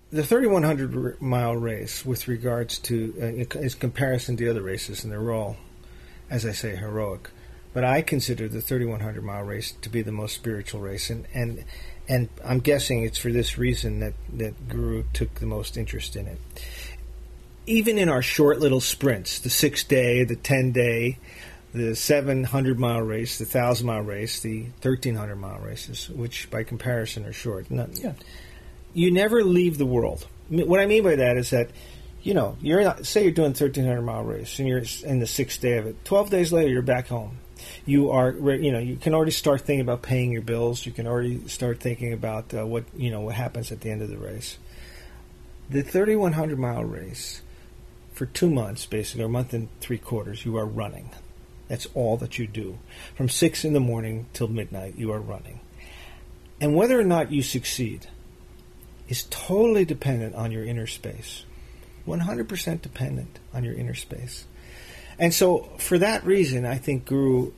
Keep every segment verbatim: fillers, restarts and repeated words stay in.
the thirty-one hundred mile race, with regards to uh, is comparison to the other races, and they're all, as I say, heroic. But I consider the thirty-one hundred mile race to be the most spiritual race, and and, and I'm guessing it's for this reason that, that Guru took the most interest in it. Even in our short little sprints, the six-day, the ten-day, the seven hundred mile race, the one thousand mile race, the thirteen hundred mile races, which by comparison are short. Not, yeah. You never leave the world. What I mean by that is that, you know, you're not, say you're doing a thirteen hundred mile race and you're in the sixth day of it. twelve days later, you're back home. You are, you know, you can already start thinking about paying your bills. You can already start thinking about uh, what, you know, what happens at the end of the race. The thirty-one hundred mile race, for two months, basically, or a month and three quarters, you are running. That's all that you do. From six in the morning till midnight, you are running. And whether or not you succeed is totally dependent on your inner space. one hundred percent dependent on your inner space. And so, for that reason, I think Guru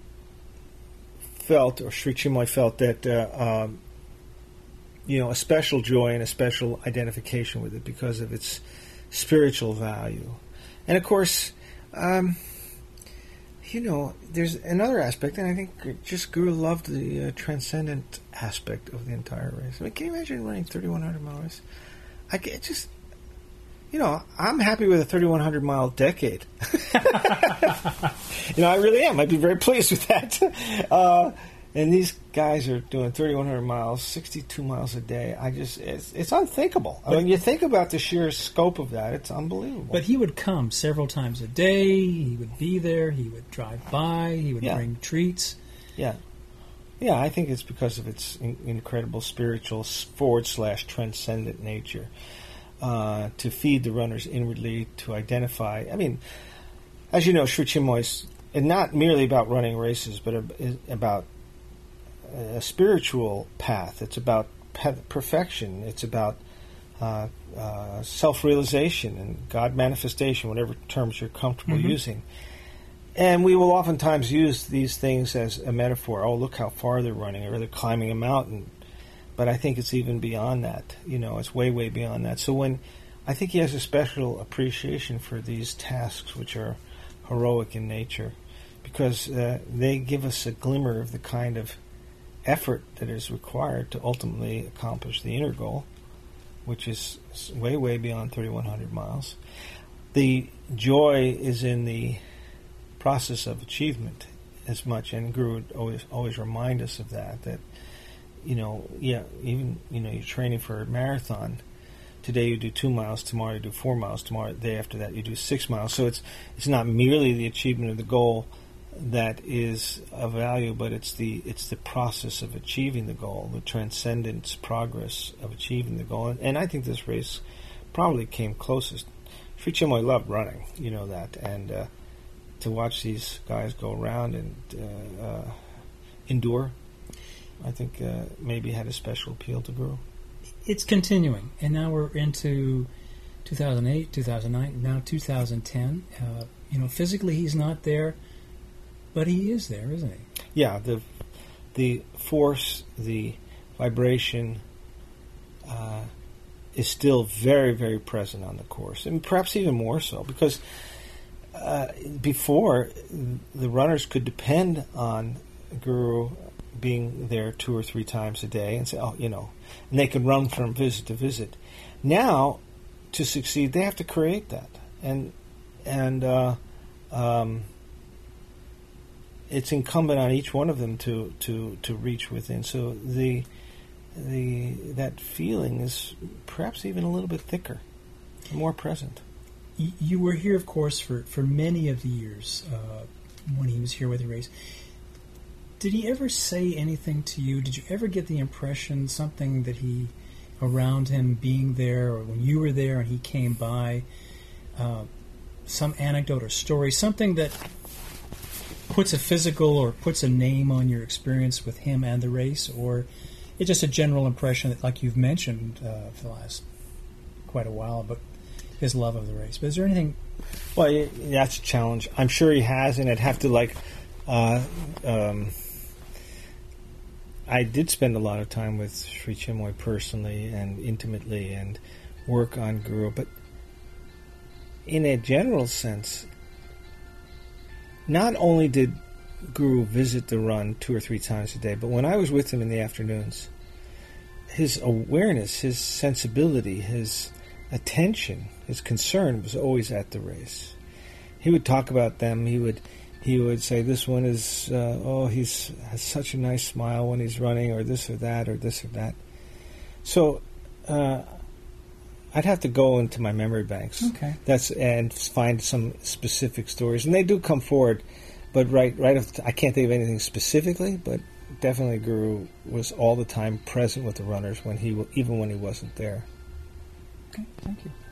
felt, or Sri Chinmoy felt, that, uh, um, you know, a special joy and a special identification with it because of its spiritual value. And, of course, um, you know, there's another aspect, and I think just Guru loved the uh, transcendent aspect of the entire race. I mean, can you imagine running thirty-one hundred miles? I it just, you know, I'm happy with a thirty-one hundred mile decade. You know, I really am. I'd be very pleased with that. Uh, and these guys are doing thirty-one hundred miles, sixty-two miles a day. I just, it's, it's unthinkable. I mean, you think about the sheer scope of that, it's unbelievable. But he would come several times a day. He would be there. He would drive by. He would yeah. bring treats. Yeah. Yeah, I think it's because of its in- incredible spiritual forward slash transcendent nature. Uh, to feed the runners inwardly, to identify. I mean, as you know, Sri Chinmoy's and not merely about running races, but about a spiritual path. It's about perfection. It's about uh, uh, self-realization and God manifestation, whatever terms you're comfortable mm-hmm. using. And we will oftentimes use these things as a metaphor. Oh, look how far they're running, or they're climbing a mountain. But I think it's even beyond that. You know, it's way, way beyond that. So when I think he has a special appreciation for these tasks, which are heroic in nature, because uh, they give us a glimmer of the kind of effort that is required to ultimately accomplish the inner goal, which is way, way beyond thirty-one hundred miles. The joy is in the process of achievement as much, and Guru would always, always remind us of that, that, you know, yeah, even, you know, you're training for a marathon. Today you do two miles, tomorrow you do four miles, tomorrow, the day after that you do six miles. So it's it's not merely the achievement of the goal that is of value, but it's the it's the process of achieving the goal, the transcendence progress of achieving the goal. And, and I think this race probably came closest. Sri Chinmoy loved running, you know that, and uh, to watch these guys go around and uh, uh, endure, I think uh, maybe had a special appeal to Guru. It's continuing, and now we're into two thousand eight, two thousand nine, now two thousand ten. Uh, you know, physically he's not there, but he is there, isn't he? Yeah, the the force, the vibration uh, is still very, very present on the course, and perhaps even more so, because uh, before, the runners could depend on Guru being there two or three times a day and say, oh, you know, and they could run from visit to visit. Now, to succeed, they have to create that. And and uh, um, it's incumbent on each one of them to, to, to reach within. So the the that feeling is perhaps even a little bit thicker, more present. You were here, of course, for, for many of the years uh, when he was here with the race. Did he ever say anything to you? Did you ever get the impression, something that he, around him being there, or when you were there and he came by, uh, some anecdote or story, something that puts a physical or puts a name on your experience with him and the race, or it's just a general impression that, like you've mentioned uh, for the last quite a while, but his love of the race. But is there anything? Well, yeah, that's a challenge. I'm sure he has, and I'd have to like, uh, um, I did spend a lot of time with Sri Chinmoy personally and intimately and work on Guru, but in a general sense, not only did Guru visit the run two or three times a day, but when I was with him in the afternoons, his awareness, his sensibility, his attention, his concern was always at the race. He would talk about them. He would he would say, this one is, uh, oh, he's has such a nice smile when he's running, or this or that, or this or that. So uh, I'd have to go into my memory banks. Okay. That's and find some specific stories, and they do come forward. But right, right, off the, I can't think of anything specifically, but definitely Guru was all the time present with the runners when he, even when he wasn't there. Okay, thank you.